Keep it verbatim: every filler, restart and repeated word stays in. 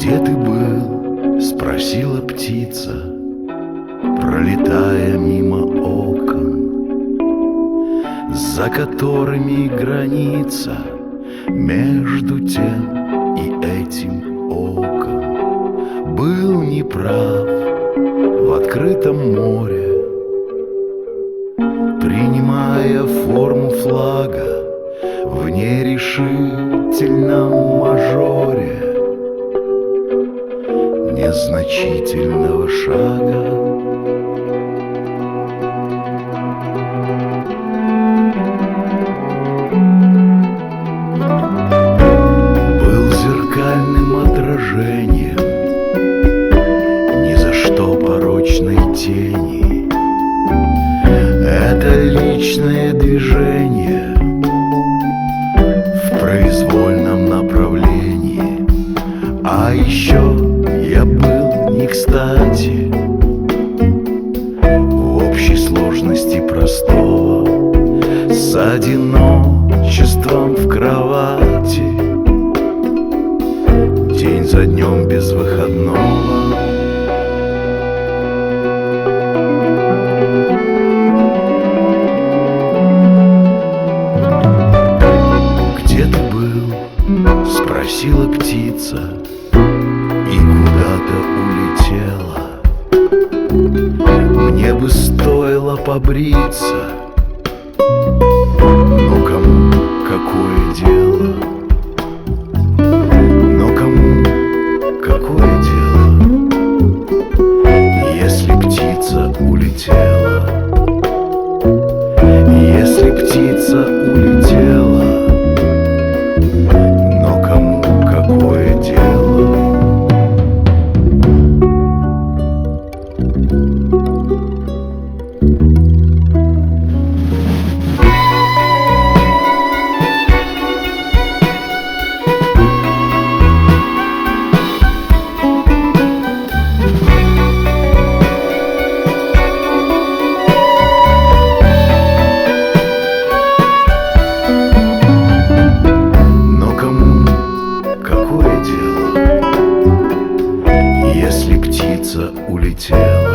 Где ты был? — спросила птица, пролетая мимо окон, за которыми граница между тем и этим оком. Был неправ в открытом море, принимая форму флага в нерешительном мажоре незначительного шага. Был зеркальным отражением ни за что порочной тени. Это личное движение в произвольном направлении. А еще я был не кстати в общей сложности простого, с одиночеством в кровати, день за днем без выходного. Где ты был? — спросила птица и куда-то улетела. Мне бы стоило побриться, но кому какое дело? Но кому какое дело, если птица улетела? Если птица улетела, но кому какое дело? Если птица улетела.